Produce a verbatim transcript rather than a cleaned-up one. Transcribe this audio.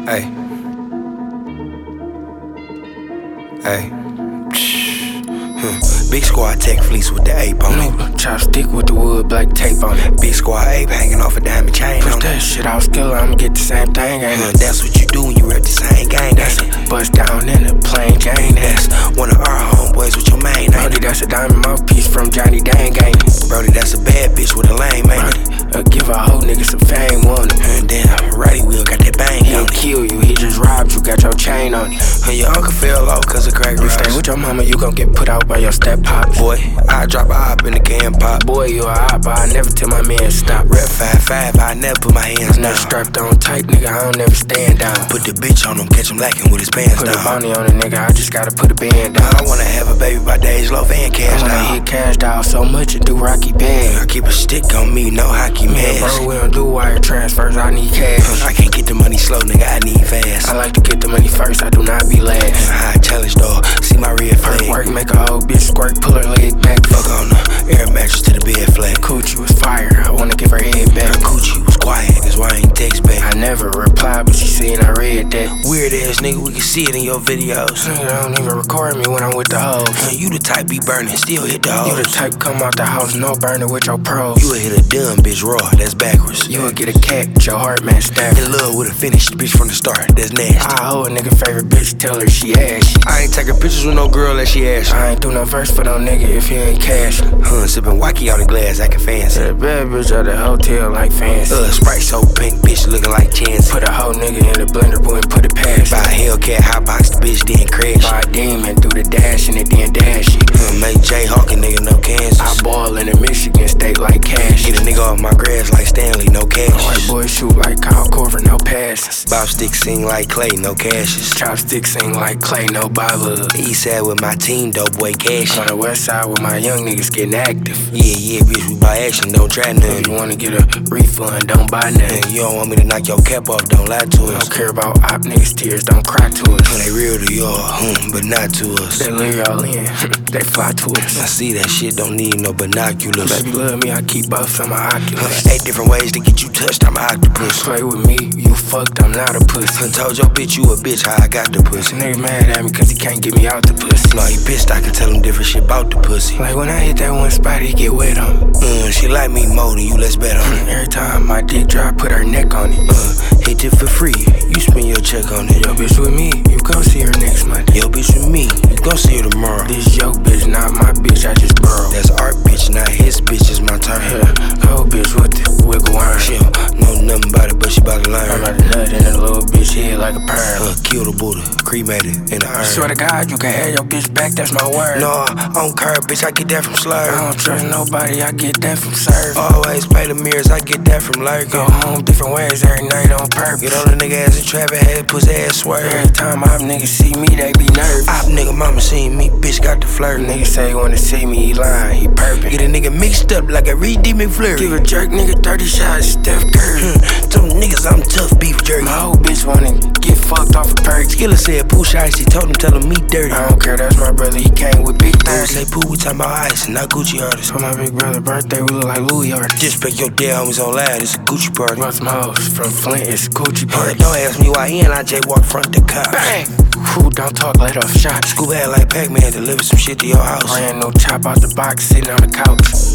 Hey. Hey. Big squad tech fleece with the ape on it. Chopstick with the wood black tape on it. Big squad ape hanging off a diamond chain Push on that it. shit off skill, I'ma get the same thing, ain't Uh, it? that's what you do when you rep the same gang, That's ain't it? a bust down in the plain Jane. That's one of our homeboys with your main, ain't Brody, it? that's a diamond mouthpiece from Johnny Dang, ain't it? Brody, that's a bad bitch with a lame, ain't it? Uh, give a whole nigga some fame, want it. And then Roddy Will got that bang He on don't it. kill you, he just robbed you, got your chain on it. And your uncle fell off cause of crack You stay rocks. with your mama, you gon' get put out by your step pop. Boy, I drop a hop in the can pop. Boy, you a hot, but I never tell my man stop. Rep five five, I never put my hands I'm not down. strapped on tight, nigga, I don't never stand down. Put the bitch on him, catch him lacking with his pants Put a down. bounty on a nigga, I just gotta put a band down. I wanna have a baby by days, love and cash I wanna down. hit cash down so much and do Rocky bad. I keep a stick on me, no hockey Man, mask. bro, we don't do wire transfers, I need cash. I can't get the money slow, nigga, I need fast. I like to get the money first, I do not be last. High challenge dog, see my red Perk flag. work, make a whole bitch squirt, pull her leg back. Fuck on the air mattress to the bed flat. Coochie was fire, I wanna give her head Her back. coochie was quiet, that's why I ain't text back. I never replied, but she seen I read that. Weird ass nigga, we can see it in your videos. Nigga don't even record me when I'm with the hoes. Man, you the type be burning, still hit the You the hoes. type come out the house, no burner with your pros. You a hit a dumb bitch raw, that's backwards. You would get a cat with your heart match staff. In love with a finished bitch from the start, that's nasty. I hoe a nigga favorite bitch, tell her she ashy. I ain't taking pictures with no girl that she ashy. I ain't do no verse for no nigga if he ain't cash. Huh, sippin' wacky out the glass, acting fancy. That bad bitch at the hotel like fancy. Uh, Sprite so pink, bitch looking like Chancey. Put a whole nigga in the blender, boy, and put it past. Buy a Hellcat, hotbox the bitch, then crash. Buy a demon, do the dash and it then dash it. Uh, make Jay Hawkin' nigga, no Kansas. I ball in the Michigan state like cash. Get a nigga off my grass like Stanley, no cash. White boy shoot like Kyle Korver, no passes. Bob stick sing like Clay, no cashes. Chopsticks sing like Clay, no Bible. East side with my team, dope boy cash. On the west side with my young niggas getting active. Yeah, yeah, bitch, we buy action, don't try If nothing. you wanna get a refund, don't buy nothing. And you don't want me to knock your cap off, don't lie to I us. don't care about op niggas' tears, don't cry to When us. they real to y'all, hmm, but not to us. They lure y'all in, they fly to I us. see that shit, don't need no binoculars. Baby love me, I keep both on my Oculus. Eight different ways to get you touched, I'm an octopus. Play with me, you fucked, I'm not a pussy. I told your bitch you a bitch, how I got the pussy. Nigga mad at me cause he can't get me out the pussy. No, he pissed, I can tell him different shit about the pussy. Like when I hit that one spot, he get wet on me. Mm, she like me more than you, let's bet on it. Every time my dick dry, put her neck on it. Uh, hit it for free, you spend your check on it. Yo bitch with me, you go see her next month. Yo bitch with me, you gon' see her tomorrow. This yo bitch, not my bitch, I just borrow. That's art bitch, not his bitch, it's my turn. Yeah, old bitch with the wiggle iron. She don't know nothing about it, but she bout to I'm learn. about to nut in a little bitch head like a perm. Uh, kill the Buddha, cremated in the urn. Swear to God, you can have your bitch back, that's my word. No, I don't care, bitch, I get that from I Slur. don't trust nobody, I get that from serve. Always play the mirrors, I get that from lurking. Go home different ways every night on purpose. Get on a nigga ass and trap and head, pussy ass swerve. Every time my niggas see me, they be nervous. Op nigga mama seen me, bitch got the flirt. Nigga say he wanna see me, he lying, he perping. Get a nigga mixed up like a Reed D McFlurry. Give a jerk nigga thirty shots, Steph Curry. Them niggas, I'm tough beef jerky. My whole bitch wanna get fucked off of perks. Skilla said Pooh icy, told him tell him me dirty. I don't care, that's my brother, he came with big Dude thirty. say Pooh, we talking about ice and not Gucci artists. For my big brother's birthday, we look like Louis artists. Disrespect your dead homies on loud, it's a Gucci party. Brought some hoes from Flint, it's a Gucci Uh, party. don't ask me why he and I J walk front the cop. Bang! Who don't talk, let off shots. Scoop had like Pac-Man, deliver some shit to your house. Brand new chop out the box, sitting on the couch.